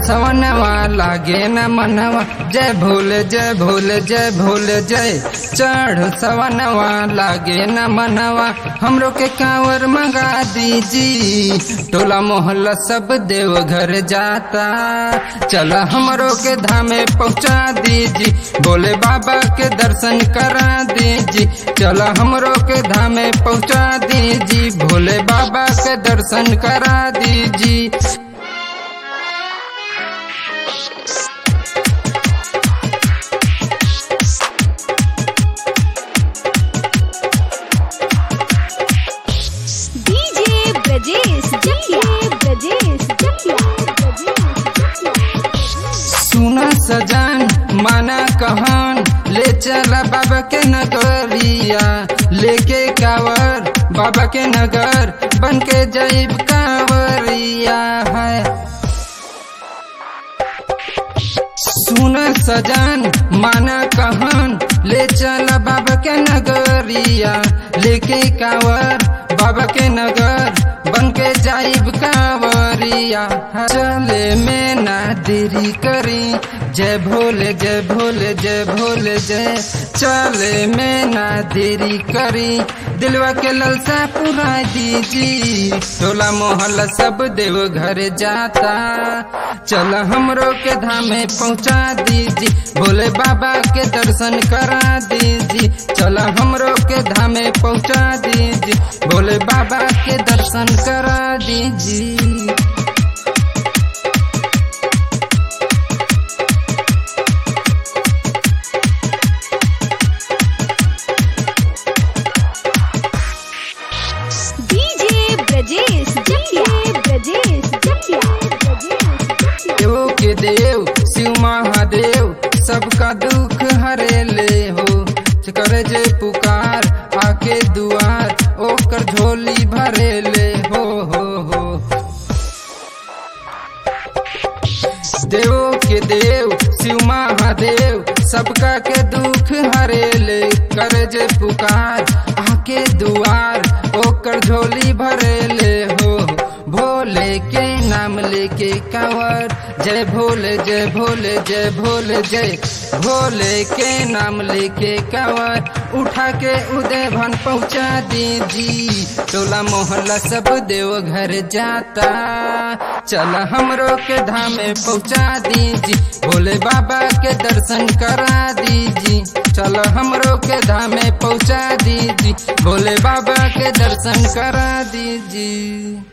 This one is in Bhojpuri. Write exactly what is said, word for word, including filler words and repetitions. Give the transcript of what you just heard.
सवनवा लागे न मनवा, जय भोले जय भोले जय भोले जय। चढ़ सवनवा लागे न मनवा, हमरो के कांवर मंगा दीजी। टोला मोहल्ला सब देव घर जाता, चल हमरो के धामे पहुँचा दीजी। भोले बाबा के दर्शन करा दीजी, चल हमरो के धामे पहुँचा दीजी। भोले बाबा के दर्शन करा दीजी। सुना सजान माना कहन, ले चला बाबा के नगरिया। लेके कांवर बाबा के नगर, बन के जाइब कांवरिया है। सुना सजान माना कहन, ले चला बाबा के नगरिया। लेके कांवर बाबा के नगर, बन के जाइब कांवरिया। चले में ना देरी करी, जय भोले जय भोले जय भोले जय। चले में ना देरी करी, दिलवा के ललसा पूरा दीजी। टोला मोहल्ला सब देव घर जाता, चल हमरो के धामे पहुँचा दीजी। भोले बाबा के दर्शन करा दीजी, चल हमरो के धामे पहुँचा दीजी। भोले बाबा के दर्शन करा दीजी। देवों के देव शिव महादेव, सबका दुख हरे ले हो। करे जे पुकार आके दुआर, ओकर झोली भरे ले हो हो हो। देवों के देव शिव महादेव, सबका के दुख हरे ले। करे जे पुकार आके दुआर, ओकर झोली भरे ले हो। भोले के नाम लेके कांवर, जय भोले जय भोले जय भोले जय। भोले के नाम लेके कांवर, उठा के उदय भन पहुँचा दीजी। टोला मोहल्ला सब देव घर जाता, चल हमरो के धामे पहुँचा दीजी। भोले बाबा के दर्शन करा दीजी, चल हमरो के धामे पहुँचा दीजी। भोले बाबा के दर्शन करा दीजी।